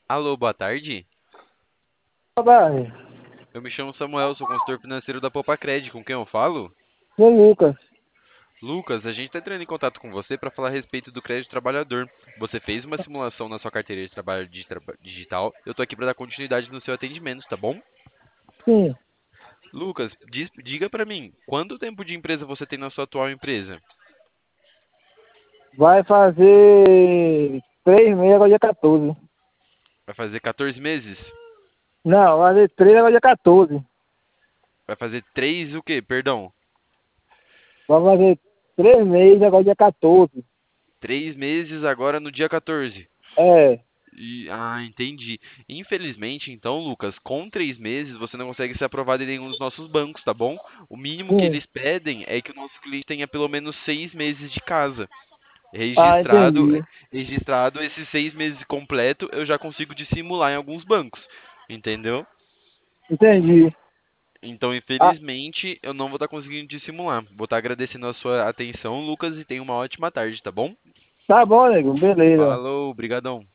Alô, boa tarde. Trabalho. Eu me chamo Samuel, sou consultor financeiro da Popacred. Com quem eu falo? Sou Lucas. Lucas, a gente está entrando em contato com você para falar a respeito do crédito trabalhador. Você fez uma simulação na sua carteira de trabalho digital. Eu tô aqui para dar continuidade no seu atendimento, tá bom? Sim, Lucas, diga para mim, quanto tempo de empresa você tem na sua atual empresa? vai fazer 3 meses agora dia 14. Vai fazer 14 meses? Não, vai fazer 3 agora dia 14. Vai fazer 3 o quê? Perdão. Vai fazer 3 meses agora dia 14. 3 meses agora no dia 14. É. Entendi. Infelizmente, então, Lucas, com 3 meses você não consegue ser aprovado em nenhum dos nossos bancos, tá bom? O mínimo que Sim. eles pedem é que o nosso cliente tenha pelo menos 6 meses de casa. Ah, Registrado, entendi. registrado esses 6 meses completo, eu já consigo dissimular em alguns bancos, entendeu? Entendi. Então, Ah, infelizmente, eu não vou estar conseguindo dissimular. Vou estar agradecendo a sua atenção, Lucas, e tenha uma ótima tarde, tá bom? tá bom, nego. Beleza. Falou, brigadão.